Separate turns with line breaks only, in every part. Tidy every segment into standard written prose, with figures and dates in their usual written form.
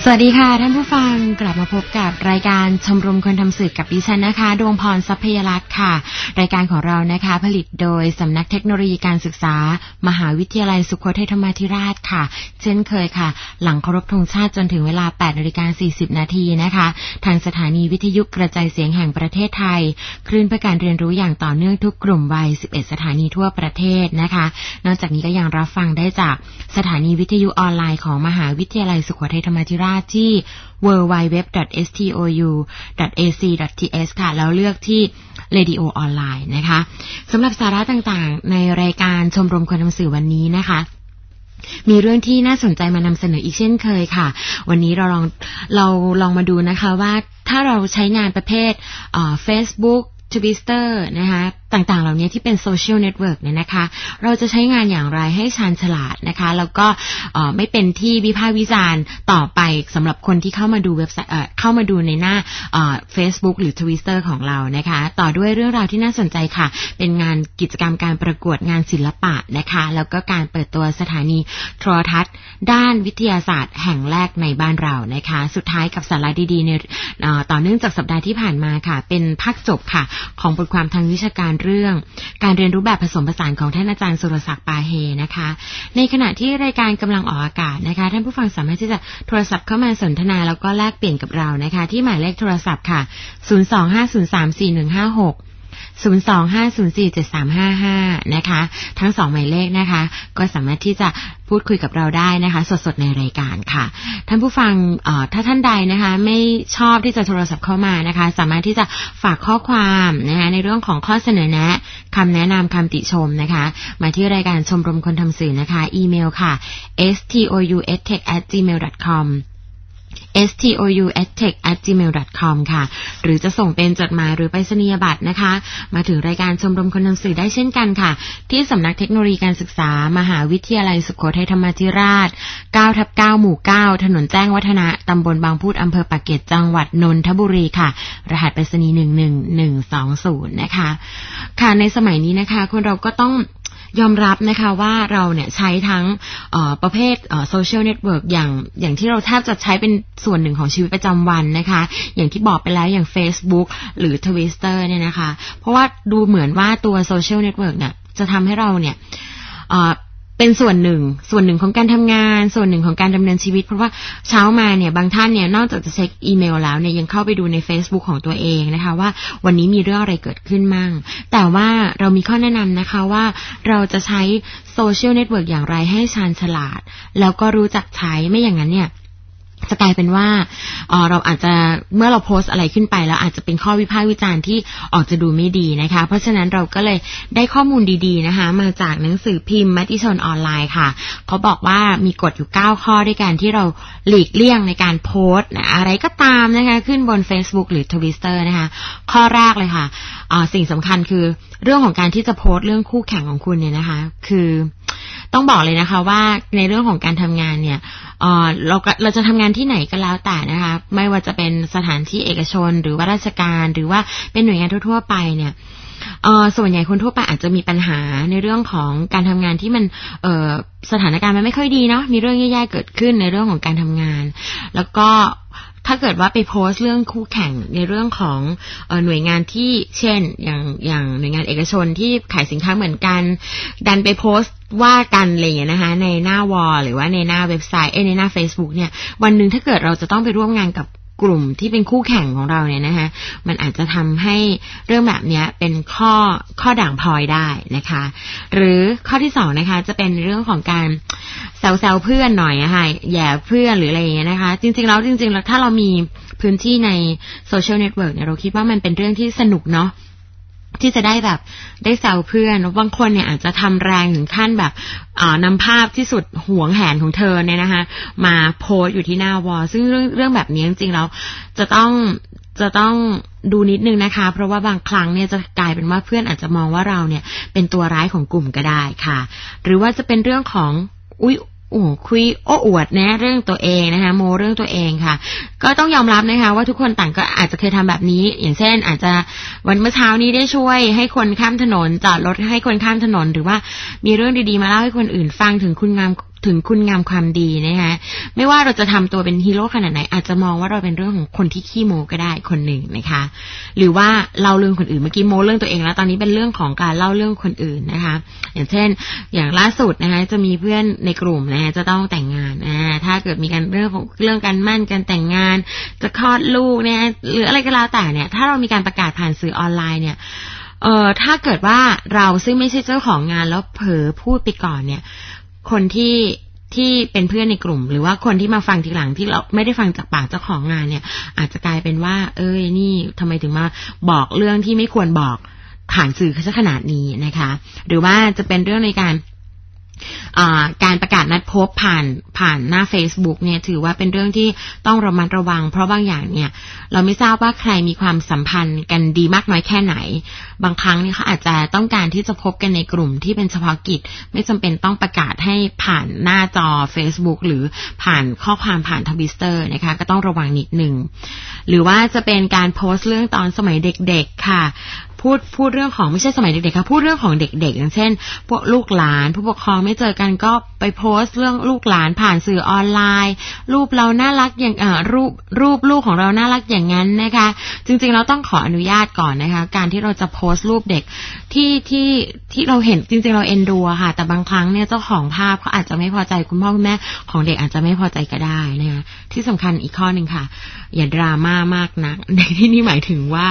สวัสดีค่ะท่านผู้ฟังกลับมาพบกับรายการชมรมคนทำสื่อกับดิฉันนะคะดวงพรทรัพยรัตน์ค่ะรายการของเรานะคะผลิตโดยสำนักเทคโนโลยีการศึกษามหาวิทยาลัยสุโขทัยธรรมาธิราชค่ะเช่นเคยค่ะหลังเคารพธงชาติจนถึงเวลา 8:40 น.นะคะทางสถานีวิทยุกระจายเสียงแห่งประเทศไทยคลื่นเพื่อการเรียนรู้อย่างต่อเนื่องทุกกลุ่มวัย11สถานีทั่วประเทศนะคะนอกจากนี้ก็ยังรับฟังได้จากสถานีวิทยุออนไลน์ของมหาวิทยาลัยสุโขทัยธรรมาธิราชที่ www.stou.ac.th ค่ะแล้วเลือกที่ Radio ออนไลน์นะคะสำหรับสาระต่างๆในรายการชมรมคนทำสื่อวันนี้นะคะมีเรื่องที่น่าสนใจมานำเสนออีกเช่นเคยค่ะวันนี้เราลองมาดูนะคะว่าถ้าเราใช้งานประเภทFacebook Twitter นะคะต่างๆเหล่านี้ที่เป็นโซเชียลเน็ตเวิร์กเนี่ยนะคะเราจะใช้งานอย่างไรให้ชาญฉลาดนะคะแล้วก็ไม่เป็นที่วิพากษ์วิจารณ์ต่อไปสำหรับคนที่เข้ามาดูเว็บไซต์เข้ามาดูในหน้าFacebook หรือ Twitter ของเรานะคะต่อด้วยเรื่องราวที่น่าสนใจค่ะเป็นงานกิจกรรมการประกวดงานศิลปะนะคะแล้วก็การเปิดตัวสถานีโทรทัศน์ด้านวิทยาศาสตร์แห่งแรกในบ้านเรานะคะสุดท้ายกับสาระดีๆในต่อเนื่องจากสัปดาห์ที่ผ่านมาค่ะเป็นภาคจบค่ะของบทความทางวิชาการเรื่องการเรียนรู้แบบผสมผสานของท่านอาจารย์สุรศักดิ์ปาเฮนะคะในขณะที่รายการกำลังออกอากาศนะคะท่านผู้ฟังสามารถที่จะโทรศัพท์เข้ามาสนทนาแล้วก็แลกเปลี่ยนกับเรานะคะที่หมายเลขโทรศัพท์ค่ะ025034156025047355นะคะทั้ง2หมายเลขนะคะก็สามารถที่จะพูดคุยกับเราได้นะคะสดๆในรายการค่ะท่านผู้ฟังถ้าท่านใดนะคะไม่ชอบที่จะโทรศัพท์เข้ามานะคะสามารถที่จะฝากข้อความนะคะในเรื่องของข้อเสนอแนะคำแนะนำคำติชมนะคะมาที่รายการชมรมคนทำสื่อนะคะอีเมลค่ะ stouedtech@gmail.com stouedtech@gmail.com ค่ะหรือจะส่งเป็นจดหมายหรือไปรษณียบัตรนะคะมาถึงรายการชมรมคนทำสื่อได้เช่นกันค่ะที่สำนักเทคโนโลยีการศึกษามหาวิทยาลัยสุโขทัยธรรมาธิราช 9/9 หมู่ 9 ถนนแจ้งวัฒนะตำบลบางพูดอำเภอปากเกร็ดจังหวัดนนทบุรีค่ะรหัสไปรษณีย์11120นะคะค่ะในสมัยนี้นะคะคนเราก็ต้องยอมรับนะคะว่าเราเนี่ยใช้ทั้งประเภทโซเชียลเน็ตเวิร์กอย่างที่เราแทบจะใช้เป็นส่วนหนึ่งของชีวิตประจำวันนะคะอย่างที่บอกไปแล้วอย่าง Facebook หรือ Twitter เนี่ยนะคะเพราะว่าดูเหมือนว่าตัวโซเชียลเน็ตเวิร์กเนี่ยจะทำให้เราเนี่ยเป็นส่วนหนึ่งของการทำงานส่วนหนึ่งของการดำเนินชีวิตเพราะว่าเช้ามาเนี่ยบางท่านเนี่ยนอกจากจะเช็คอีเมลแล้วเนี่ยยังเข้าไปดูใน Facebook ของตัวเองนะคะว่าวันนี้มีเรื่องอะไรเกิดขึ้นมั่งแต่ว่าเรามีข้อแนะนำนะคะว่าเราจะใช้โซเชียลเน็ตเวิร์กอย่างไรให้ชาญฉลาดแล้วก็รู้จักใช้ไม่อย่างนั้นเนี่ยจะกลายเป็นว่าเราอาจจะเมื่อเราโพสต์อะไรขึ้นไปแล้วอาจจะเป็นข้อวิพากษ์วิจารณ์ที่ออกจะดูไม่ดีนะคะเพราะฉะนั้นเราก็เลยได้ข้อมูลดีๆนะคะมาจากหนังสือพิมพ์มติชนออนไลน์ค่ะเขาบอกว่ามีกฎอยู่9ข้อด้วยกันที่เราหลีกเลี่ยงในการโพสต์อะไรก็ตามนะคะขึ้นบน Facebook หรือ Twitter นะคะข้อแรกเลยค่ะสิ่งสำคัญคือเรื่องของการที่จะโพสต์เรื่องคู่แข่งของคุณเนี่ยนะคะคือต้องบอกเลยนะคะว่าในเรื่องของการทำงานเนี่ยเราจะทำงานที่ไหนก็แล้วแต่นะคะไม่ว่าจะเป็นสถานที่เอกชนหรือว่าราชการหรือว่าเป็นหน่วยงานทั่วๆไปเนี่ยส่วนใหญ่คนทั่วไปอาจจะมีปัญหาในเรื่องของการทำงานที่มันสถานการณ์มันไม่ค่อยดีเนาะมีเรื่องแย่ๆเกิดขึ้นในเรื่องของการทำงานแล้วก็ถ้าเกิดว่าไปโพสต์เรื่องคู่แข่งในเรื่องของหน่วยงานที่เช่นอย่างหน่วยงานเอกชนที่ขายสินค้าเหมือนกันดันไปโพสต์ว่ากันอะไรอย่างเงี้ยนะคะในหน้าวอลหรือว่าในหน้าเว็บไซต์ในหน้า Facebook เนี่ยวันนึงถ้าเกิดเราจะต้องไปร่วมงานกับกลุ่มที่เป็นคู่แข่งของเราเนี่ยนะคะมันอาจจะทำให้เรื่องแบบนี้เป็นข้อด่างพร้อยได้นะคะหรือข้อที่2นะคะจะเป็นเรื่องของการแซวเพื่อนหน่อยนะคะแย่เพื่อนหรืออะไรอย่างเงี้ยนะคะจริงๆแล้วถ้าเรามีพื้นที่ในโซเชียลเน็ตเวิร์กเนี่ยเราคิดว่ามันเป็นเรื่องที่สนุกเนาะที่จะได้แบบได้แซวเพื่อนบางคนเนี่ยอาจจะทำแรงถึงขั้นแบบนำภาพที่สุดหวงแหนของเธอเนี่ยนะคะมาโพสอยู่ที่หน้าวอลซึ่งเรื่องแบบนี้จริงๆแล้วจะต้องดูนิดนึงนะคะเพราะว่าบางครั้งเนี่ยจะกลายเป็นว่าเพื่อนอาจจะมองว่าเราเนี่ยเป็นตัวร้ายของกลุ่มก็ได้ค่ะหรือว่าจะเป็นเรื่องของคุยอวดนะเรื่องตัวเองนะคะโมเรื่องตัวเองค่ะก็ต้องยอมรับนะคะว่าทุกคนต่างก็อาจจะเคยทำแบบนี้อย่างเช่นอาจจะวันเมื่อเช้านี้ได้ช่วยให้คนข้ามถนนจอดรถให้คนข้ามถนนหรือว่ามีเรื่องดีๆมาเล่าให้คนอื่นฟังถึงถึงคุณงามความดีนะคะไม่ว่าเราจะทำตัวเป็นฮีโร่ขนาดไหนอาจจะมองว่าเราเป็นเรื่องของคนที่ขี้โม้ก็ได้คนหนึ่งนะคะหรือว่าเล่าเรื่องคนอื่นเมื่อกี้โม้เรื่องตัวเองแล้วตอนนี้เป็นเรื่องของการเล่าเรื่องคนอื่นนะคะอย่างเช่นอย่างล่าสุดนะคะจะมีเพื่อนในกลุ่มนะคะจะต้องแต่งงานถ้าเกิดมีการเรื่องการมั่นการแต่งงานจะคลอดลูกเนี่ยหรืออะไรก็แล้วแต่เนี่ยถ้าเรามีการประกาศผ่านสื่อออนไลน์เนี่ยถ้าเกิดว่าเราซึ่งไม่ใช่เจ้าของงานแล้วเผลอพูดไปก่อนเนี่ยคนที่เป็นเพื่อนในกลุ่มหรือว่าคนที่มาฟังทีหลังที่เราไม่ได้ฟังจากปากเจ้าของงานเนี่ยอาจจะกลายเป็นว่านี่ทำไมถึงมาบอกเรื่องที่ไม่ควรบอกผ่านสื่อขนาดนี้นะคะหรือว่าจะเป็นเรื่องในการประกาศนัดพบผ่านหน้า Facebook เนี่ยถือว่าเป็นเรื่องที่ต้องระมัดระวังเพราะบางอย่างเนี่ยเราไม่ทราบว่าใครมีความสัมพันธ์กันดีมากน้อยแค่ไหนบางครั้งเนี่ยเขาอาจจะต้องการที่จะพบกันในกลุ่มที่เป็นเฉพาะกิจไม่จำเป็นต้องประกาศให้ผ่านหน้าจอ Facebook หรือผ่านข้อความผ่าน Twitter นะคะก็ต้องระวังนิดนึงหรือว่าจะเป็นการโพสต์เรื่องตอนสมัยเด็กๆค่ะพูดเรื่องของไม่ใช่สมัยเด็กๆค่ะพูดเรื่องของเด็กๆอย่างเช่นพวกลูกหลานผู้ปกครองไม่เจอกันก็ไปโพสต์เรื่องลูกหลานผ่านสื่อออนไลน์รูปเราน่ารักอย่างรูปลูกของเราน่ารักอย่างนั้นนะคะจริงๆเราต้องขออนุญาตก่อนนะคะการที่เราจะโพสต์รูปเด็กที่เราเห็นจริงๆเราเอ็นดูค่ะแต่บางครั้งเนี่ยเจ้าของภาพเขาอาจจะไม่พอใจคุณพ่อคุณแม่ของเด็กอาจจะไม่พอใจก็ได้นะคะที่สำคัญอีกข้อนึงค่ะอย่าดราม่ามากนักในที่นี้หมายถึงว่า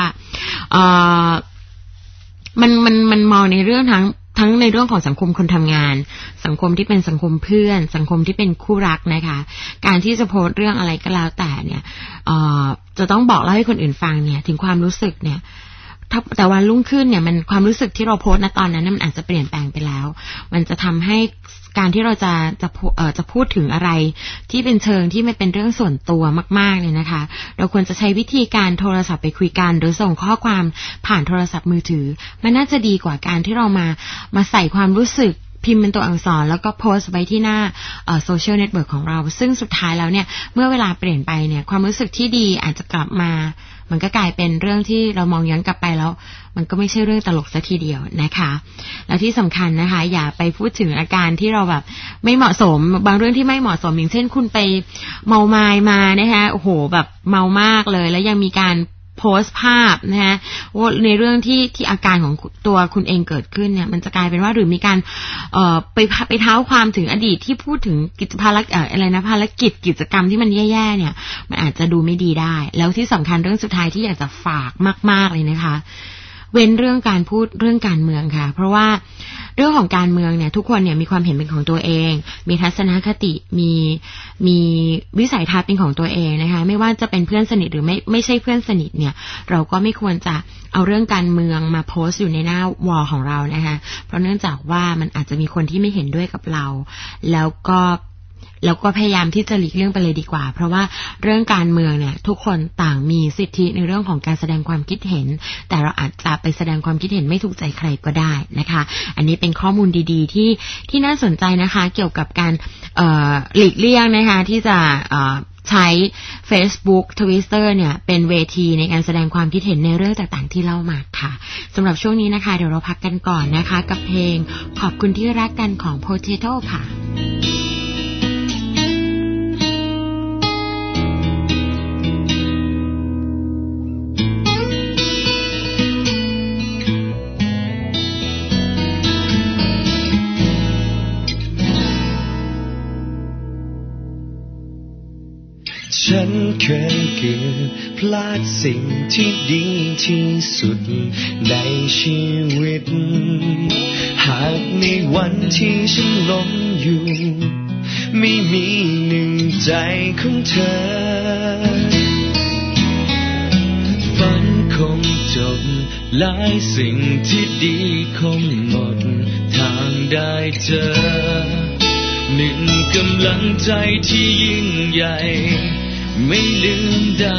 มันมองในเรื่องทั้งในเรื่องของสังคมคนทำงานสังคมที่เป็นสังคมเพื่อนสังคมที่เป็นคู่รักนะคะการที่จะโพสต์เรื่องอะไรก็แล้วแต่เนี่ยจะต้องบอกเล่าให้คนอื่นฟังเนี่ยถึงความรู้สึกเนี่ยแต่วันรุ่งขึ้นเนี่ยมันความรู้สึกที่เราโพสต์ณตอนนั้นมันอาจจะเปลี่ยนแปลงไปแล้วมันจะทำให้การที่เราจะพูดถึงอะไรที่เป็นเชิงที่ไม่เป็นเรื่องส่วนตัวมากๆเลยนะคะเราควรจะใช้วิธีการโทรศัพท์ไปคุยกันหรือส่งข้อความผ่านโทรศัพท์มือถือมันน่าจะดีกว่าการที่เรามาใส่ความรู้สึกพิมพ์เป็นตัวอักษรแล้วก็โพสต์ไว้ที่หน้าโซเชียลเน็ตเวิร์กของเราซึ่งสุดท้ายแล้วเนี่ยเมื่อเวลาเปลี่ยนไปเนี่ยความรู้สึกที่ดีอาจจะกลับมามันก็กลายเป็นเรื่องที่เรามองย้อนกลับไปแล้วมันก็ไม่ใช่เรื่องตลกซะทีเดียวนะคะแล้วที่สำคัญนะคะอย่าไปพูดถึงอาการที่เราแบบไม่เหมาะสมบางเรื่องที่ไม่เหมาะสมอย่างเช่นคุณไปเมามายมานะคะโอ้โหแบบเมามากเลยแล้วยังมีการโพสต์ภาพนะฮะว่าในเรื่องที่อาการของตัวคุณเองเกิดขึ้นเนี่ยมันจะกลายเป็นว่าหรือมีการไปเท้าความถึงอดีตที่พูดถึงภารกิจกิจกรรมที่มันแย่ๆเนี่ยมันอาจจะดูไม่ดีได้แล้วที่สำคัญเรื่องสุดท้ายที่อยากจะฝากมากๆเลยนะคะเว้นเรื่องการพูดเรื่องการเมืองค่ะเพราะว่าเรื่องของการเมืองเนี่ยทุกคนเนี่ยมีความเห็นเป็นของตัวเองมีทัศนคติมีวิสัยทัศน์เป็นของตัวเองนะคะไม่ว่าจะเป็นเพื่อนสนิทหรือไม่ใช่เพื่อนสนิทเนี่ยเราก็ไม่ควรจะเอาเรื่องการเมืองมาโพสต์อยู่ในหน้าวอลของเรานะคะเพราะเนื่องจากว่ามันอาจจะมีคนที่ไม่เห็นด้วยกับเราแล้วก็พยายามที่จะหลีกเลี่ยงไปเลยดีกว่าเพราะว่าเรื่องการเมืองเนี่ยทุกคนต่างมีสิทธิในเรื่องของการแสดงความคิดเห็นแต่เราอาจจะไปแสดงความคิดเห็นไม่ถูกใจใครก็ได้นะคะอันนี้เป็นข้อมูลดีๆที่น่าสนใจนะคะเกี่ยวกับการหลีกเลี่ยงนะคะที่จะใช้ Facebook Twitter เนี่ยเป็นเวทีในการแสดงความคิดเห็นในเรื่องต่างๆที่เล่ามาค่ะสำหรับช่วงนี้นะคะเดี๋ยวเราพักกันก่อนนะคะกับเพลงขอบคุณที่รักกันของ Potato ค่ะ
ฉันเคยเกือบพลาดสิ่งที่ดีที่สุดในชีวิตหากในวันที่ฉันล้มอยู่ไม่มีหนึ่งใจของเธอฝันคงจบหลายสิ่งที่ดีคงหมดทางได้เจอหนึ่งกำลังใจที่ยิ่งใหญ่ไม่ลืมได้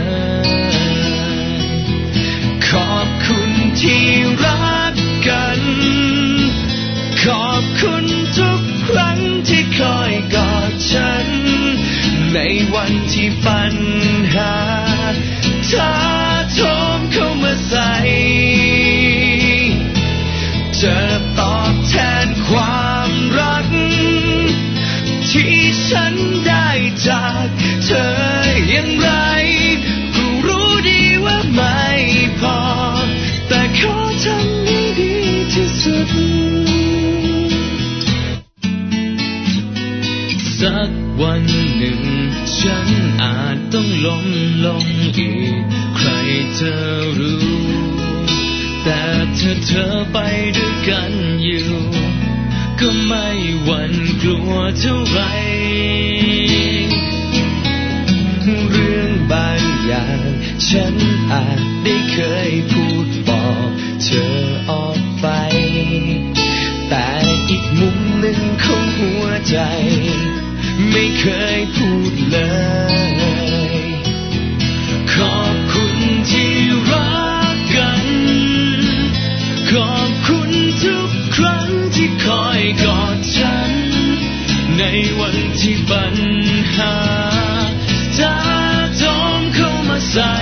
เลยขอบคุณที่รักกันขอบคุณทุกครั้งที่คอยกอดฉันในวันที่ปัญหาท้าโถมเข้ามาใส่จะตอบแทนความรักสุดสักวันหนึ่งฉันอาจต้องล้มลงอีกใครจะรู้แต่เธอไปด้วยกันอยู่ก็ไม่หวั่นกลัวเท่าไรเรื่องบางอย่างฉันอาจได้เคยพูดบอกเธอออกไปแต่อีกมุมหนึ่งของหัวใจไม่เคยพูดเลยขอบคุณที่รักกันขอบคุณทุกครั้งที่คอยกอดฉันในวันที่ปัญหาถ้าโจมเข้ามาใส่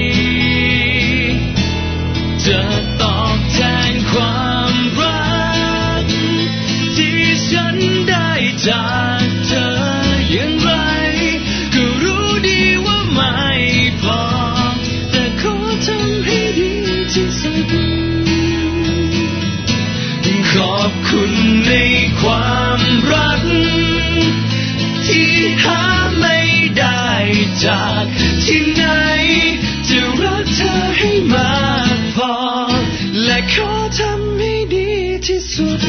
จะตอบแทนความรักที่ฉันได้จากเธออย่างไรก็รู้ดีว่าไม่พอแต่ขอทำให้ดีที่สุดขอบคุณในความรักที่หาไม่ได้จากที่ไหนจะรักเธอให้มากพอและขอทำให้ดีที่สุด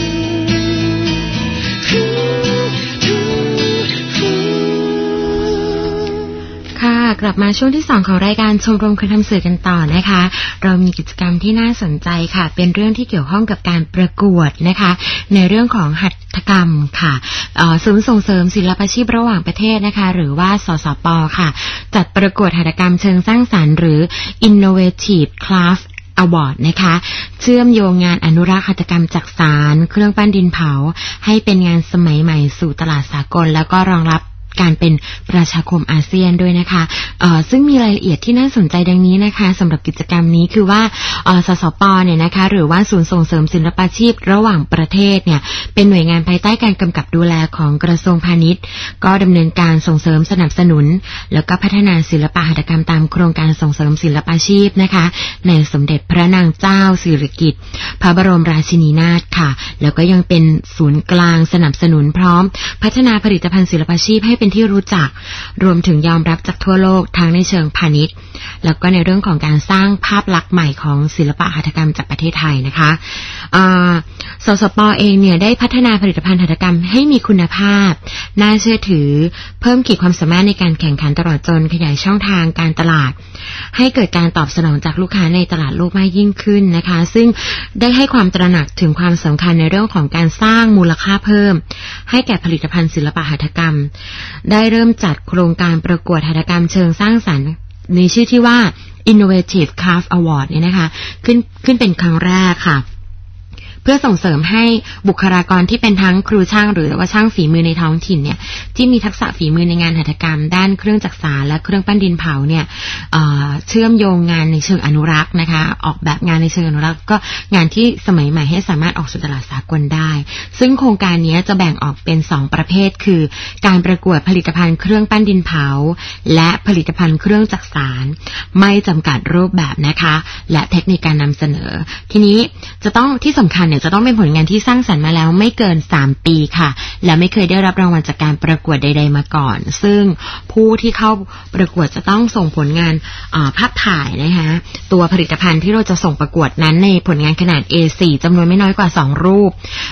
ค่ะกลับมาช่วงที่2ของรายการชมรมคนทำสื่อกันต่อนะคะเรามีกิจกรรมที่น่าสนใจค่ะเป็นเรื่องที่เกี่ยวข้องกับการประกวดนะคะในเรื่องของหัตถกรรมค่ะศูนย์ส่งเสริมศิลปาชีพระหว่างประเทศนะคะหรือว่าสสป.ค่ะจัดประกวดหัตถกรรมเชิงสร้างสรรค์หรือ Innovative Craft Award นะคะเชื่อมโยงงานอนุรักษ์หัตถกรรมจักสานเครื่องปั้นดินเผาให้เป็นงานสมัยใหม่สู่ตลาดสากลแล้วก็รองรับการเป็นประชาคมอาเซียนด้วยนะคะซึ่งมีรายละเอียดที่น่าสนใจดังนี้นะคะสำหรับกิจกรรมนี้คือว่าสสป.เนี่ยนะคะหรือว่าศูนย์ส่งเสริมศิลปาชีพระหว่างประเทศเนี่ยเป็นหน่วยงานภายใต้การกำกับดูแลของกระทรวงพาณิชย์ก็ดำเนินการส่งเสริมสนับสนุนแล้วก็พัฒนาศิลปหัตถกรรมตามโครงการส่งเสริมศิลปาชีพนะคะในสมเด็จพระนางเจ้าสิริกิติ์พระบรมราชินีนาถค่ะแล้วก็ยังเป็นศูนย์กลางสนับสนุนพร้อมพัฒนาผลิตภัณฑ์ศิลปาชีพให้เป็นที่รู้จักรวมถึงยอมรับจากทั่วโลกทั้งในเชิงพาณิชย์แล้วก็ในเรื่องของการสร้างภาพลักษณ์ใหม่ของศิลปหัตถกรรมจากประเทศไทยนะคะสสป.เองเนี่ยได้พัฒนาผลิตภัณฑ์หัตถกรรมให้มีคุณภาพน่าเชื่อถือเพิ่มขีดความสามารถในการแข่งขันตลอดจนขยายช่องทางการตลาดให้เกิดการตอบสนองจากลูกค้าในตลาดโลกมากยิ่งขึ้นนะคะซึ่งได้ให้ความตระหนักถึงความสำคัญในเรื่องของการสร้างมูลค่าเพิ่มให้แก่ผลิตภัณฑ์ศิลปหัตถกรรมได้เริ่มจัดโครงการประกวดหัตถกรรมเชิงสร้างสรรค์ในชื่อที่ว่า Innovative Craft Award เนี่ยนะคะขึ้นเป็นครั้งแรกค่ะเพื่อส่งเสริมให้บุคลากรที่เป็นทั้งครูช่างหรือว่าช่างฝีมือในท้องถิ่นเนี่ยที่มีทักษะฝีมือในงานหัตถกรรมด้านเครื่องจักสานและเครื่องปั้นดินเผาเนี่ยเชื่อมโยงงานในเชิงอนุรักษ์นะคะออกแบบงานในเชิงอนุรักษ์ก็งานที่สมัยใหม่ให้สามารถออกสู่ตลาดสากลได้ซึ่งโครงการนี้จะแบ่งออกเป็น2ประเภทคือการประกวดผลิตภัณฑ์เครื่องปั้นดินเผาและผลิตภัณฑ์เครื่องจักสานไม่จำกัดรูปแบบนะคะและเทคนิคการนำเสนอทีนี้จะต้องที่สำคัญจะต้องเป็นผลงานที่สร้างสรรค์มาแล้วไม่เกิน3ปีค่ะและไม่เคยได้รับรางวัลจากการประกวดใดๆมาก่อนซึ่งผู้ที่เข้าประกวดจะต้องส่งผลงานภาพถ่ายนะคะตัวผลิตภัณฑ์ที่เราจะส่งประกวดนั้นในผลงานขนาด A4 จำนวนไม่น้อยกว่า2รูป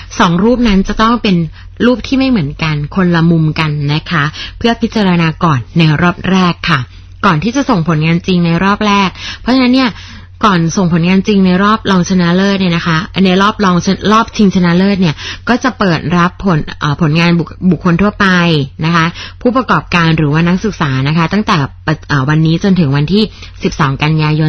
2รูปนั้นจะต้องเป็นรูปที่ไม่เหมือนกันคนละมุมกันนะคะเพื่อพิจารณาก่อนในรอบแรกค่ะก่อนที่จะส่งผลงานจริงในรอบแรกเพราะฉะนั้นเนี่ยก่อนส่งผลงานจริงในรอบรองชนะเลิศเนี่ยนะคะในรอบชิงชนะเลิศเนี่ยก็จะเปิดรับผลงานบุคคลทั่วไปนะคะผู้ประกอบการหรือว่านักศึกษานะคะตั้งแต่วันนี้จนถึงวันที่12กันยายน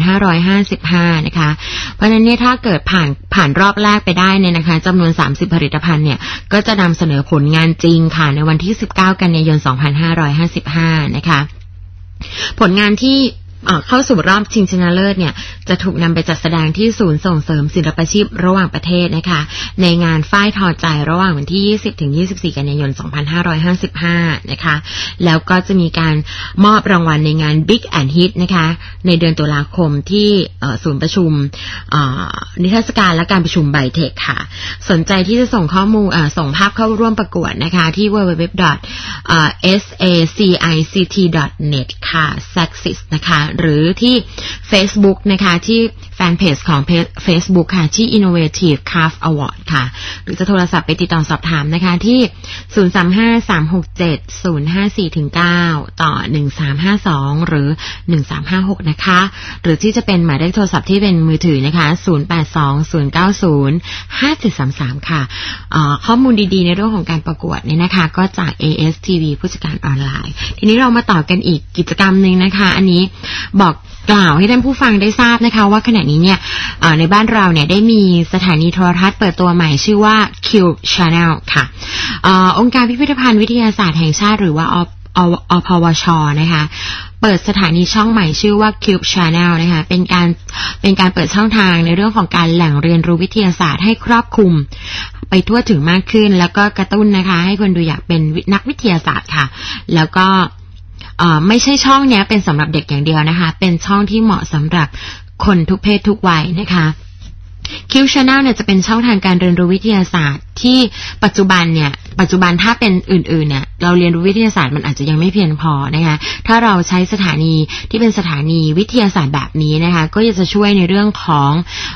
2555นะคะเพราะฉะนั้นเนี่ยถ้าเกิดผ่านรอบแรกไปได้เนี่ยนะคะจำนวน30ผลิตภัณฑ์เนี่ยก็จะนำเสนอผลงานจริงค่ะในวันที่19กันยายน2555นะคะผลงานที่เข้าสู่รอบชิงชนะเลิศเนี่ยจะถูกนำไปจัดแสดงที่ศูนย์ส่งเสริมศิลปาชีพระหว่างประเทศนะคะในงานฝ้ายทอใจระหว่างวันที่ 20-24 กันยายน 2555 นะคะแล้วก็จะมีการมอบรางวัลในงาน Big and Hit นะคะในเดือนตุลาคมที่ศูนย์ประชุมนิทรรศการและการประชุมไบเทคค่ะสนใจที่จะส่งข้อมูลส่งภาพเข้าร่วมประกวดนะคะที่ www.sacict.net ค่ะ Saxis นะคะหรือที่ Facebook นะคะที่แฟนเพจของ Facebook ค่ะที่ Innovative Craft Award ค่ะหรือจะโทรศัพท์ไปติดต่อสอบถามนะคะที่ 035-367-054-9 ต่อ 1352 หรือ 1356 นะคะหรือที่จะเป็นหมายเลขโทรศัพท์ที่เป็นมือถือนะคะ 082-090-5733 ค่ะข้อมูลดีๆในเรื่องของการประกวดเนี่ยนะคะก็จาก ASTV ผู้จัดการออนไลน์ทีนี้เรามาต่อกันอีกกิจกรรมนึงนะคะอันนี้บอกกล่าวให้ท่านผู้ฟังได้ทราบนะคะว่าขณะนี้เนี่ยในบ้านเราเนี่ยได้มีสถานีโทรทัศน์เปิดตัวใหม่ชื่อว่า Cube Channel ค่ะองค์การพิพิธภัณฑ์วิทยาศาสตร์แห่งชาติหรือว่าอพวชนะคะเปิดสถานีช่องใหม่ชื่อว่า Cube Channel นะคะเป็นการเปิดช่องทางในเรื่องของการแหล่งเรียนรู้วิทยาศาสตร์ให้ครอบคลุมไปทั่วถึงมากขึ้นแล้วก็กระตุ้นนะคะให้คนดูอยากเป็นนักวิทยาศาสตร์ค่ะแล้วก็ไม่ใช่ช่องเนี้ยเป็นสำหรับเด็กอย่างเดียวนะคะเป็นช่องที่เหมาะสำหรับคนทุกเพศทุกวัยนะคะ Cube Channel เนี่ยจะเป็นช่องทางการเรียนรู้วิทยาศาสตร์ที่ปัจจุบันถ้าเป็นอื่นๆเนี่ยเราเรียนรู้วิทยาศาสตร์มันอาจจะยังไม่เพียงพอนะคะถ้าเราใช้สถานีที่เป็นสถานีวิทยาศาสตร์แบบนี้นะคะก็จะช่วยในเรื่องของ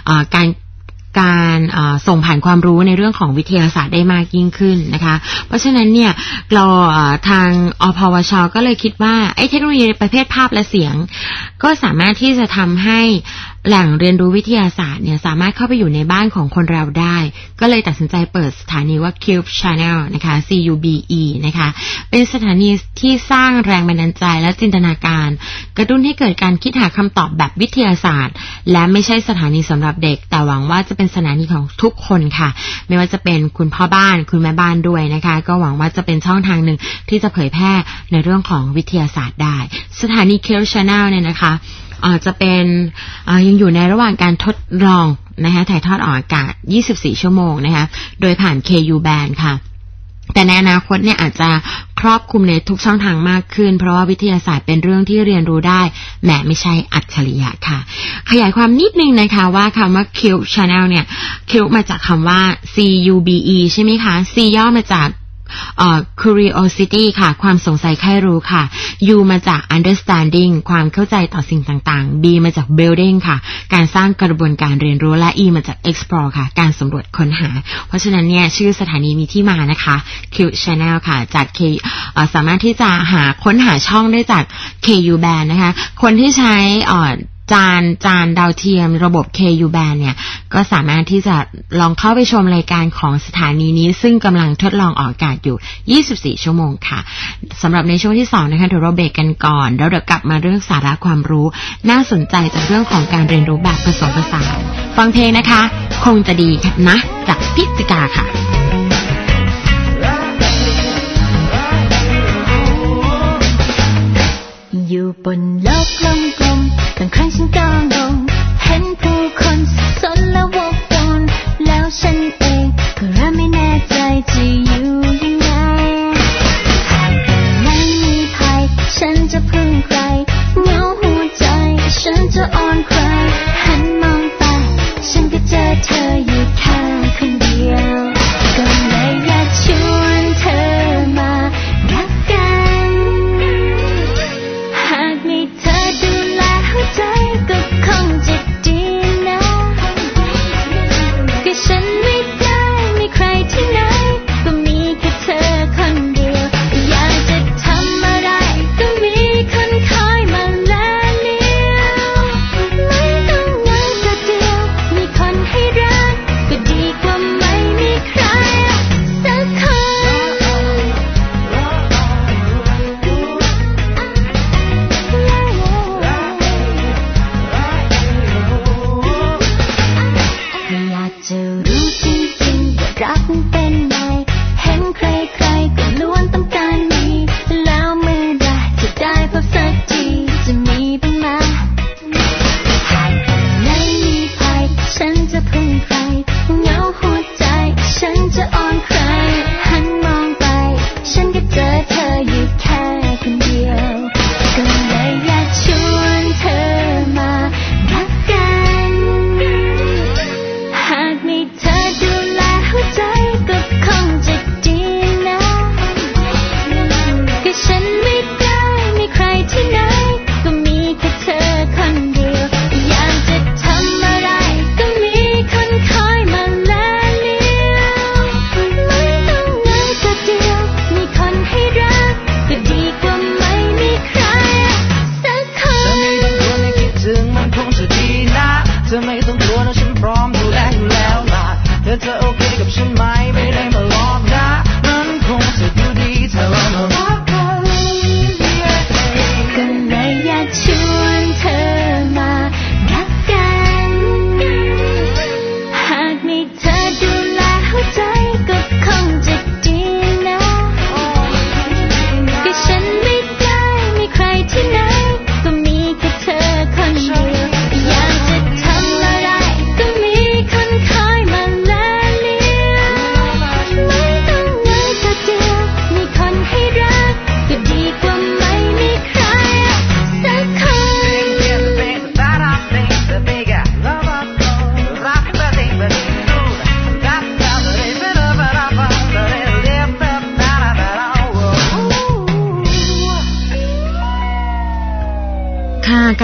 การส่งผ่านความรู้ในเรื่องของวิทยาศาสตร์ได้มากยิ่งขึ้นนะคะเพราะฉะนั้นเนี่ยเราทางอพวชก็เลยคิดว่าเทคโนโลยีประเภทภาพและเสียงก็สามารถที่จะทำให้แหล่งเรียนรู้วิทยาศาสตร์เนี่ยสามารถเข้าไปอยู่ในบ้านของคนเราได้ก็เลยตัดสินใจเปิดสถานีว่า Cube Channel นะคะ CUBE นะคะเป็นสถานีที่สร้างแรงบันดาลใจและจินตนาการกระตุ้นให้เกิดการคิดหาคำตอบแบบวิทยาศาสตร์และไม่ใช่สถานีสำหรับเด็กแต่หวังว่าจะเป็นสถานีของทุกคนค่ะไม่ว่าจะเป็นคุณพ่อบ้านคุณแม่บ้านด้วยนะคะก็หวังว่าจะเป็นช่องทางหนึ่งที่จะเผยแพร่ในเรื่องของวิทยาศาสตร์ได้สถานี Cube Channel เนี่ยนะคะจะเป็นยังอยู่ในระหว่างการทดลองนะคะถ่ายทอดออกอากาศ24ชั่วโมงนะคะโดยผ่าน KU Band ค่ะแต่ในอนาคตเนี่ยอาจจะครอบคลุมในทุกช่องทางมากขึ้นเพราะว่าวิทยาศาสตร์เป็นเรื่องที่เรียนรู้ได้แม้ไม่ใช่อัจฉริยะค่ะขยายความนิดนึงนะคะว่าคำว่า Cube Channel เนี่ย Cube มาจากคำว่า CUBE ใช่ไหมคะ C ย่อมาจากcuriosity ค่ะความสงสัยใคร่รู้ค่ะ U มาจาก understanding ความเข้าใจต่อสิ่งต่างๆ B มาจาก building ค่ะการสร้างกระบวนการเรียนรู้และ E มาจาก explore ค่ะการสำรวจค้นหาเพราะฉะนั้นเนี่ยชื่อสถานีมีที่มานะคะ Cube Channel ค่ะจากสามารถที่จะค้นหาช่องได้จาก KU Band นะคะคนที่ใช้จานดาวเทียมระบบ KU Band เนี่ยก็สามารถที่จะลองเข้าไปชมรายการของสถานีนี้ซึ่งกำลังทดลองออกอากาศอยู่24ชั่วโมงค่ะสำหรับในช่วงที่2นะคะเดี๋ยวเราเบรกกันก่อนแล้วเดี๋ยวกลับมาเรื่องสาระความรู้น่าสนใจจากเรื่องของการเรียนรู้แบบผสมผสานฟังเพลงนะคะคงจะดีนะจากพิจิกาค่ะ
อยู่บนโลกกลมๆบางครั้งฉันก็งงเห็นผู้คนสนและวกวนแล้วฉันเองก็เริ่มไม่แน่ใจจะอยู่ยังไงหากไม่มีภัยฉันจะพึ่งใครเหงาหัวใจฉันจะอ่อนใครหันมองไปฉันก็เจอเธออยู่แค่คนเดียวก็เลยอยากชวนเธอมารักกันหากมีเธอดูแลหัวใจก็คงจะดีนะก็ฉันไม่ได้มีใครที่ไหนก็มีแค่เธอคนเดียวอยากจะทำอะไรก็มีคนคอยมาแลเลี้ยวไม่ต้องเหงาก็เดียวมีคนให้รักก็ดีกว่าไม่มีใครสักคนอยากจะรู้จริงๆว่ารักมันเป็นไงเห็นใครๆก็ล้วนต้องการมีแล้วเมื่อใดจะได้พบสักทีจะมีบ้างไหม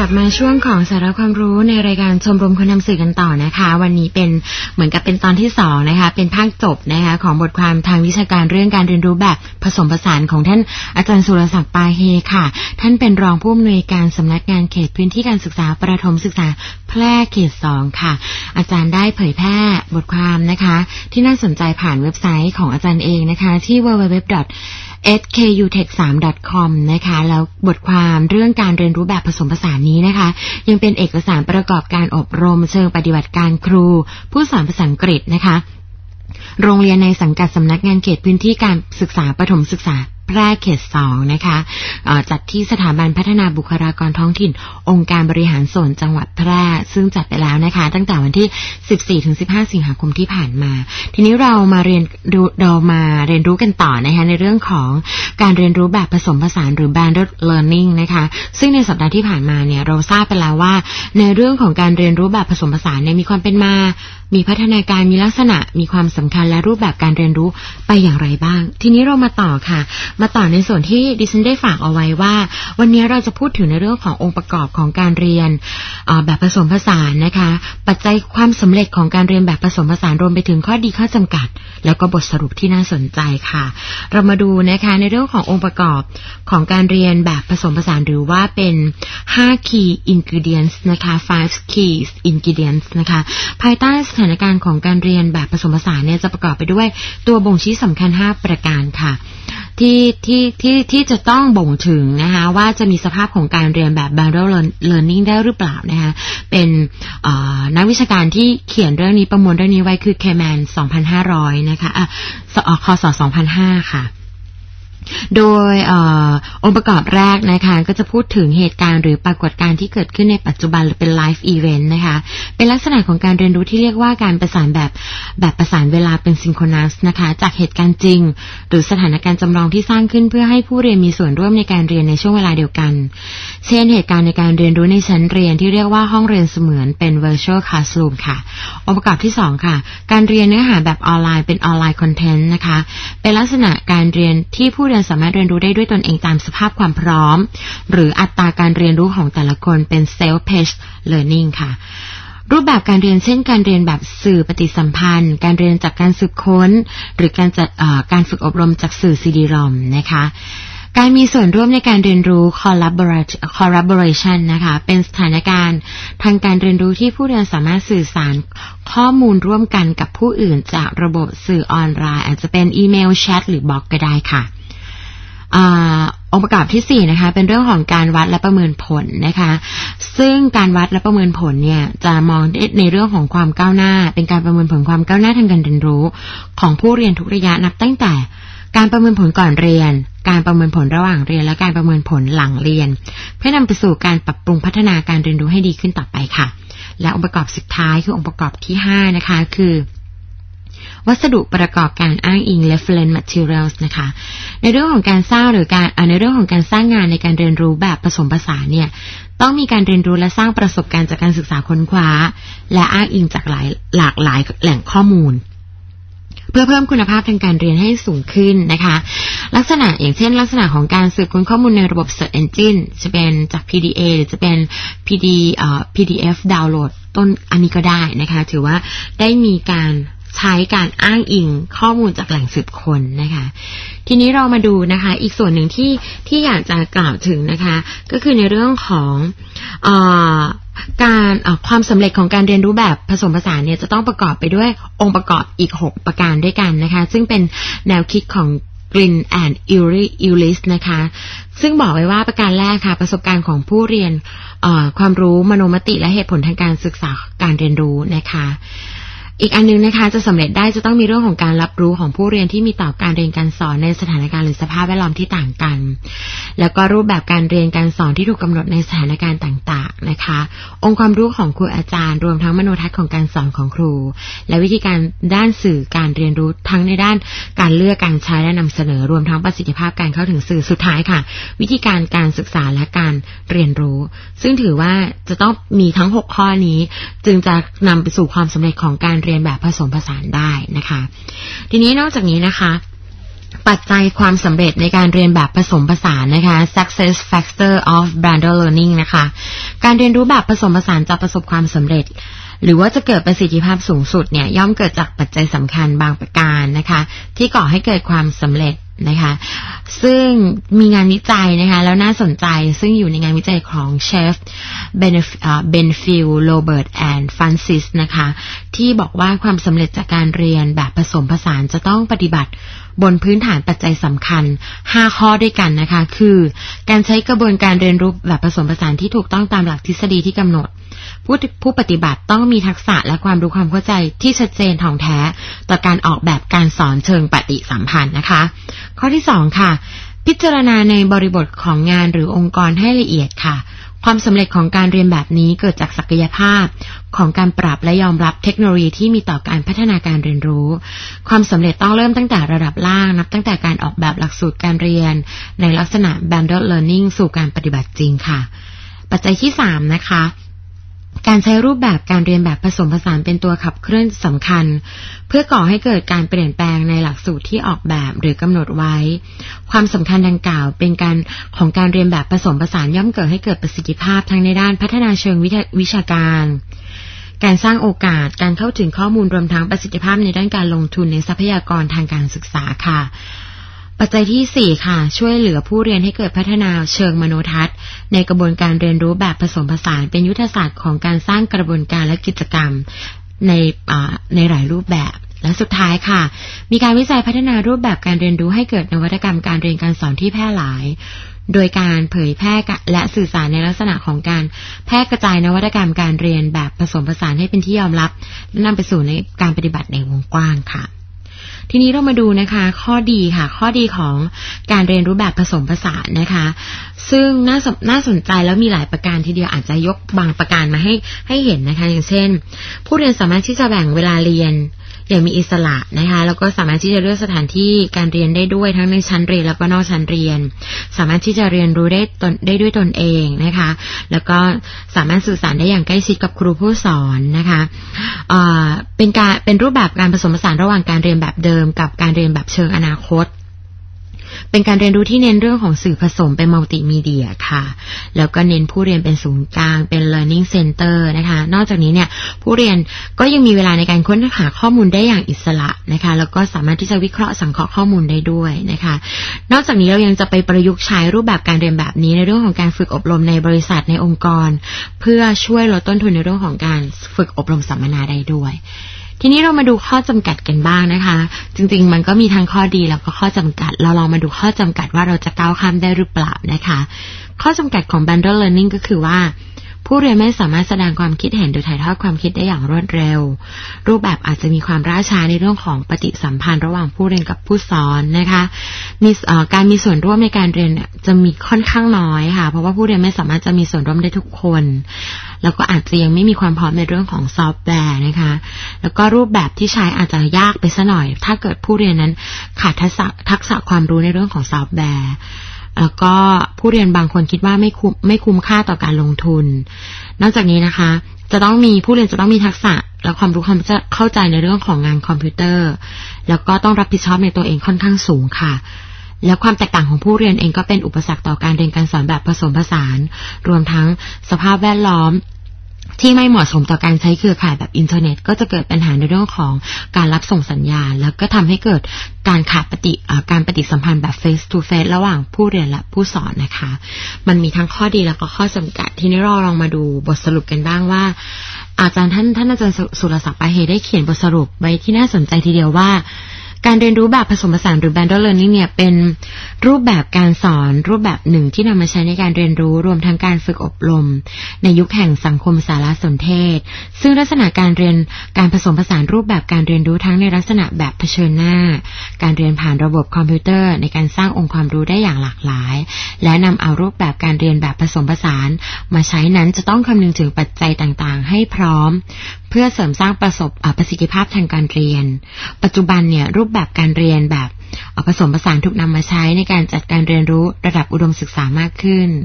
ลับมาช่วงของสาระความรู้ในรายการชมรมคนทำสื่อกันต่อนะคะวันนี้เป็นเหมือนกับเป็นตอนที่2นะคะเป็นภาคจบนะคะของบทความทางวิชาการเรื่องการเรียนรู้แบบผสมผสานของท่านอาจารย์สุรศักดิ์ปาเฮค่ะท่านเป็นรองผู้อำนวยการสำนักงานเขตพื้นที่การศึกษาประถมศึกษาแพร่เขต2ค่ะอาจารย์ได้เผยแพร่บทความนะคะที่น่าสนใจผ่านเว็บไซต์ของอาจารย์เองนะคะที่ www.skutech3.com นะคะแล้วบทความเรื่องการเรียนรู้แบบผสมผสานนี้นะคะยังเป็นเอกสารประกอบการอบรมเชิงปฏิบัติการครูผู้สอนภาษาอังกฤษนะคะโรงเรียนในสังกัดสำนักงานเขตพื้นที่การศึกษาประถมศึกษาแพร่เขต2นะคะจัดที่สถาบันพัฒนาบุคลากรท้องถิ่นองค์การบริหารส่วนจังหวัดแพร่ซึ่งจัดไปแล้วนะคะตั้งแต่วันที่ 14-15 สิงหาคมที่ผ่านมาทีนี้เรามาเรียนรู้กันต่อนะคะในเรื่องของการเรียนรู้แบบผสมผสานหรือ blended learning นะคะซึ่งในสัปดาห์ที่ผ่านมาเนี่ยเราทราบไปแล้วว่าในเรื่องของการเรียนรู้แบบผสมผสานเนี่ยมีความเป็นมามีพัฒนาการมีลักษณะมีความสำคัญและรูปแบบการเรียนรู้ไปอย่างไรบ้างทีนี้เรามาต่อค่ะมาต่อในส่วนที่ดิฉันได้ฝากเอาไว้ว่าวันนี้เราจะพูดถึงในเรื่องขององค์ประกอบของการเรียนแบบผสมผสานนะคะปัจจัยความสำเร็จของการเรียนแบบผสมผสานรวมไปถึงข้อดีข้อจำกัดแล้วก็บทสรุปที่น่าสนใจค่ะเรามาดูนะคะในเรื่องขององค์ประกอบของการเรียนแบบผสมผสานหรือว่าเป็น5 key ingredients นะคะ5 key ingredients นะคะภายใต้สถานการณ์ของการเรียนแบบผสมผสานเนี่ยจะประกอบไปด้วยตัวบ่งชี้สำคัญ5ประการค่ะที่จะต้องบ่งถึงนะคะว่าจะมีสภาพของการเรียนแบบ blended learning ได้หรือเปล่านะคะเป็นนักวิชาการที่เขียนเรื่องนี้ประมวลเรื่องนี้ไว้คือ Keman 2500 นะคะคศ 2005 ค่ะโดยองค์ประกอบแรกนะคะก็จะพูดถึงเหตุการณ์หรือปรากฏการณ์ที่เกิดขึ้นในปัจจุบันหรือเป็น live event นะคะเป็นลักษณะของการเรียนรู้ที่เรียกว่าการประสานแบบประสานเวลาเป็น synchronous นะคะจากเหตุการณ์จริงหรือสถานการณ์จำลองที่สร้างขึ้นเพื่อให้ผู้เรียนมีส่วนร่วมในการเรียนในช่วงเวลาเดียวกันเช่นเหตุการณ์ในการเรียนรู้ในชั้นเรียนที่เรียกว่าห้องเรียนเสมือนเป็น virtual classroom ค่ะองค์ประกอบที่2ค่ะการเรียนเนื้อหาแบบออนไลน์เป็น online content นะคะเป็นลักษณะการเรียนที่ผู้สามารถเรียนรู้ได้ด้วยตนเองตามสภาพความพร้อมหรืออัตราการเรียนรู้ของแต่ละคนเป็น self-paced learning ค่ะรูปแบบการเรียนเช่นการเรียนแบบสื่อปฏิสัมพันธ์การเรียนจากการสืบค้นหรือการฝึกอบรมจากสื่อ CD-ROM นะคะการมีส่วนร่วมในการเรียนรู้ collaboration นะคะเป็นสถานการณ์ทางการเรียนรู้ที่ผู้เรียนสามารถสื่อสารข้อมูลร่วมกันกับผู้อื่นจากระบบสื่อออนไลน์อาจจะเป็นอีเมลแชทหรือบล็อกก็ได้ค่ะองค์ประกอบที่4นะคะเป็นเรื่องของการวัดและประเมินผลนะคะซึ่งการวัดและประเมินผลเนี่ยจะมองในเรื่องของความก้าวหน้าเป็นการประเมินผลความก้าวหน้าทางการเรียนรู้ของผู้เรียนทุกระยะนับตั้งแต่การประเมินผลก่อนเรียนการประเมินผลระหว่างเรียนและการประเมินผลหลังเรียนเพื่อนำไปสู่การปรับปรุงพัฒนาการเรียนรู้ให้ดีขึ้นต่อไปค่ะและองค์ประกอบสุดท้ายคือองค์ประกอบที่5นะคะคือวัสดุประกอบการอ้างอิง reference materials นะคะในเรื่องของการสร้างหรือในเรื่องของการสร้างงานในการเรียนรู้แบบผสมผสานเนี่ยต้องมีการเรียนรู้และสร้างประสบการณ์จากการศึกษาค้นคว้าและอ้างอิงจากหลากหลายแหล่งข้อมูลเพื่อเพิ่มคุณภาพทางการเรียนให้สูงขึ้นนะคะลักษณะอย่างเช่นลักษณะของการสืบค้นข้อมูลในระบบ Search Engine จะเป็นจาก PDA หรือจะเป็น PDF ดาวน์โหลดต้นอันนี้ก็ได้นะคะถือว่าได้มีการใช้การอ้างอิงข้อมูลจากแหล่งสืบค้นนะคะทีนี้เรามาดูนะคะอีกส่วนหนึ่งที่อยากจะกล่าวถึงนะคะก็คือในเรื่องของการความสำเร็จของการเรียนรู้แบบผสมผสานเนี่ยจะต้องประกอบไปด้วยองค์ประกอบอีก6ประการด้วยกันนะคะซึ่งเป็นแนวคิดของ Glynn and Ellis นะคะซึ่งบอกไว้ว่าประการแรกค่ะประสบการณ์ของผู้เรียนความรู้มโนมติและเหตุผลทางการศึกษาการเรียนรู้นะคะอีกอันนึงนะคะจะสำเร็จได้จะต้องมีเรื่องของการรับรู้ของผู้เรียนที่มีต่อการเรียนการสอนในสถานการณ์หรือสภาพแวดล้อมที่ต่างกันแล้วก็รูปแบบการเรียนการสอนที่ถูกกำหนดในสถานการณ์ต่างๆนะคะองค์ความรู้ของครูอาจารย์รวมทั้งมโนทัศน์ของการสอนของครูและวิธีการด้านสื่อการเรียนรู้ทั้งในด้านการเลือกการใช้และนำเสนอรวมทั้งประสิทธิภาพการเข้าถึงสื่อสุดท้ายค่ะวิธีการศึกษาและการเรียนรู้ซึ่งถือว่าจะต้องมีทั้ง6ข้อนี้จึงจะนำไปสู่ความสำเร็จของการเรียนแบบผสมผสานได้นะคะทีนี้นอกจากนี้นะคะปัจจัยความสำเร็จในการเรียนแบบผสมผสานนะคะ Success Factor of Blended Learning นะคะการเรียนรู้แบบผสมผสานจะประสบความสำเร็จหรือว่าจะเกิดประสิทธิภาพสูงสุดเนี่ยย่อมเกิดจากปัจจัยสำคัญบางประการนะคะที่ก่อให้เกิดความสำเร็จนะคะซึ่งมีงานวิจัยนะคะแล้วน่าสนใจซึ่งอยู่ในงานวิจัยของเชฟเบนฟิลโรเบิร์ตแอนด์ฟรานซิสนะคะที่บอกว่าความสำเร็จจากการเรียนแบบผสมผสานจะต้องปฏิบัติบนพื้นฐานปัจจัยสำคัญ5ข้อด้วยกันนะคะคือการใช้กระบวนการเรียนรู้แบบผสมผสานที่ถูกต้องตามหลักทฤษฎีที่กำหนดผู้ปฏิบัติต้องมีทักษะและความรู้ความเข้าใจที่ชัดเจนถ่องแท้ต่อการออกแบบการสอนเชิงปฏิสัมพันธ์นะคะข้อที่2ค่ะพิจารณาในบริบทของงานหรือองค์กรให้ละเอียดค่ะความสำเร็จของการเรียนแบบนี้เกิดจากศักยภาพของการปรับและยอมรับเทคโนโลยีที่มีต่อการพัฒนาการเรียนรู้ความสำเร็จต้องเริ่มตั้งแต่ระดับล่างนับตั้งแต่การออกแบบหลักสูตรการเรียนในลักษณะ Blended Learning สู่การปฏิบัติจริงค่ะปัจจัยที่3นะคะการใช้รูปแบบการเรียนแบบผสมผสานเป็นตัวขับเคลื่อนสำคัญเพื่อก่อให้เกิดการเปลี่ยนแปลงในหลักสูตรที่ออกแบบหรือกำหนดไว้ความสำคัญดังกล่าวเป็นการเรียนแบบผสมผสานย่อมเกิดให้เกิดประสิทธิภาพทั้งในด้านพัฒนาเชิงวิชาการการสร้างโอกาสการเข้าถึงข้อมูลรวมทั้งประสิทธิภาพในด้านการลงทุนในทรัพยากรทางการศึกษาค่ะปัจจัยที่4ค่ะช่วยเหลือผู้เรียนให้เกิดพัฒนาเชิงมโนทัศน์ในกระบวนการเรียนรู้แบบผสมผสานเป็นยุทธศาสตร์ของการสร้างกระบวนการและกิจกรรมในหลายรูปแบบและสุดท้ายค่ะมีการวิจัยพัฒนารูปแบบการเรียนรู้ให้เกิดนวัตกรรมการเรียนการสอนที่แพร่หลายโดยการเผยแพร่และสื่อสารในลักษณะของการแพร่กระจายนวัตกรรมการเรียนแบบผสมผสานให้เป็นที่ยอมรับและนำไปสู่ในการปฏิบัติในวงกว้างค่ะทีนี้เรามาดูนะคะข้อดีค่ะข้อดีของการเรียนรู้แบบผสมผสานนะคะซึ่งน่าสนใจแล้วมีหลายประการทีเดียวอาจจะยกบางประการมาให้เห็นนะคะอย่างเช่นผู้เรียนสามารถที่จะแบ่งเวลาเรียนอย่างมีอิสระนะคะแล้วก็สามารถที่จะเลือกสถานที่การเรียนได้ด้วยทั้งในชั้นเรียนแล้วก็นอกชั้นเรียนสามารถที่จะเรียนรู้ได้ด้วยตนเองนะคะแล้วก็สามารถสื่อสารได้อย่างใกล้ชิดกับครูผู้สอนนะคะเป็นรูปแบบการผสมผสานระหว่างการเรียนแบบเดิมกับการเรียนแบบเชิงอนาคตเป็นการเรียนรู้ที่เน้นเรื่องของสื่อผสมเป็นมัลติมีเดียค่ะแล้วก็เน้นผู้เรียนเป็นศูนย์กลางเป็น learning center นะคะนอกจากนี้เนี่ยผู้เรียนก็ยังมีเวลาในการค้นหาข้อมูลได้อย่างอิสระนะคะแล้วก็สามารถที่จะวิเคราะห์สังเคราะห์ข้อมูลได้ด้วยนะคะนอกจากนี้เรายังจะไปประยุกต์ใช้รูปแบบการเรียนแบบนี้ในเรื่องของการฝึกอบรมในบริษัทในองค์กรเพื่อช่วยลดต้นทุนในเรื่องของการฝึกอบรมสัมมนาได้ด้วยทีนี้เรามาดูข้อจำกัดกันบ้างนะคะจริงๆมันก็มีทั้งข้อดีแล้วก็ข้อจำกัดเราลองมาดูข้อจำกัดว่าเราจะก้าวข้ามได้หรือเปล่านะคะข้อจำกัดของ Blended Learning ก็คือว่าผู้เรียนไม่สามารถแสดงความคิดเห็นหรือถ่ายทอดความคิดได้อย่างรวดเร็วรูปแบบอาจจะมีความล่าช้าในเรื่องของปฏิสัมพันธ์ระหว่างผู้เรียนกับผู้สอนนะคะการมีส่วนร่วมในการเรียนจะมีค่อนข้างน้อยค่ะเพราะว่าผู้เรียนไม่สามารถจะมีส่วนร่วมได้ทุกคนแล้วก็อาจจะยังไม่มีความพร้อมในเรื่องของซอฟต์แวร์นะคะแล้วก็รูปแบบที่ใช้อาจจะยากไปซะหน่อยถ้าเกิดผู้เรียนนั้นขาดทักษะความรู้ในเรื่องของซอฟต์แวร์แล้วก็ผู้เรียนบางคนคิดว่าไม่คุ้มค่าต่อการลงทุนนอกจากนี้นะคะผู้เรียนจะต้องมีทักษะและความรู้ความเข้าใจในเรื่องของงานคอมพิวเตอร์แล้วก็ต้องรับผิดชอบในตัวเองค่อนข้างสูงค่ะและความแตกต่างของผู้เรียนเองก็เป็นอุปสรรคต่อการเรียนการสอนแบบผสมผสานรวมทั้งสภาพแวดล้อมที่ไม่เหมาะสมต่อการใช้เครือข่ายแบบอินเทอร์เน็ตก็จะเกิดปัญหาในเรื่องของการรับส่งสัญญาณแล้วก็ทำให้เกิดการขาดการปฏิสัมพันธ์แบบ face to face ระหว่างผู้เรียนและผู้สอนนะคะมันมีทั้งข้อดีแล้วก็ข้อจำกัดทีนี้เราลองมาดูบทสรุปกันบ้างว่าอาจารย์ท่านอาจารย์สุรศักดิ์ปาเฮได้เขียนบทสรุปไว้ที่น่าสนใจทีเดียวว่าการเรียนรู้แบบผสมผสานหรือ Blended Learning เนี่ยเป็นรูปแบบการสอนรูปแบบหนึ่งที่นำมาใช้ในการเรียนรู้รวมทั้งการฝึกอบรมในยุคแห่งสังคมสารสนเทศซึ่งลักษณะการผสมผสานรูปแบบการเรียนรู้ทั้งในลักษณะแบบเผชิญหน้าการเรียนผ่านระบบคอมพิวเตอร์ในการสร้างองค์ความรู้ได้อย่างหลากหลายและนำเอารูปแบบการเรียนแบบผสมผสานมาใช้นั้นจะต้องคำนึงถึงปัจจัยต่างๆให้พร้อมเพื่อเสริมสร้างประสิทธิภาพทางการเรียนปัจจุบันเนี่ยรูปแบบการเรียนแบบผสมผสานถูกนำมาใช้ในการจัดการเรียนรู้ระดับอุดมศึกษามากขึ้น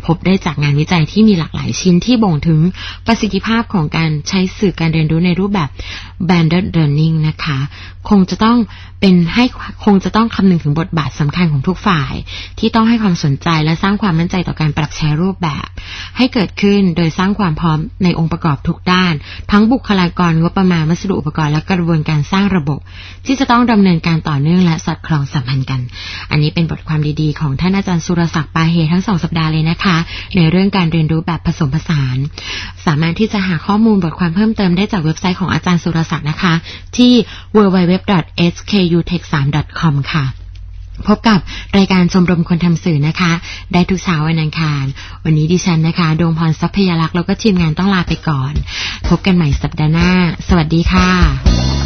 พบได้จากงานวิจัยที่มีหลากหลายชิ้นที่บ่งถึงประสิทธิภาพของการใช้สื่อการเรียนรู้ในรูปแบบ blended learning นะคะคงจะต้องคำนึงถึงบทบาทสำคัญของทุกฝ่ายที่ต้องให้ความสนใจและสร้างความมั่นใจต่อการปรับใช้รูปแบบให้เกิดขึ้นโดยสร้างความพร้อมในองค์ประกอบทุกด้านทั้งบุคลากรงบประมาณวัสดุอุปกรณ์และกระบวนการสร้างระบบที่จะต้องดำเนินการต่อเนื่องและสอดคล้องสัมพันธ์กันอันนี้เป็นบทความดีๆของท่านอาจารย์สุรศักดิ์ปาเฮทั้ง2สัปดาห์เลยนะคะในเรื่องการเรียนรู้แบบผสมผสานสามารถที่จะหาข้อมูลบทความเพิ่มเติมได้จากเว็บไซต์ของอาจารย์สุรศักดิ์นะคะที่ www.skutech3.com ค่ะพบกับรายการชมรมคนทำสื่อนะคะได้ทุกเช้าวันอังคารวันนี้ดิฉันนะคะดวงพรทรัพยาลักษณ์แล้วก็ทีมงานต้องลาไปก่อนพบกันใหม่สัปดาห์หน้าสวัสดีค่ะ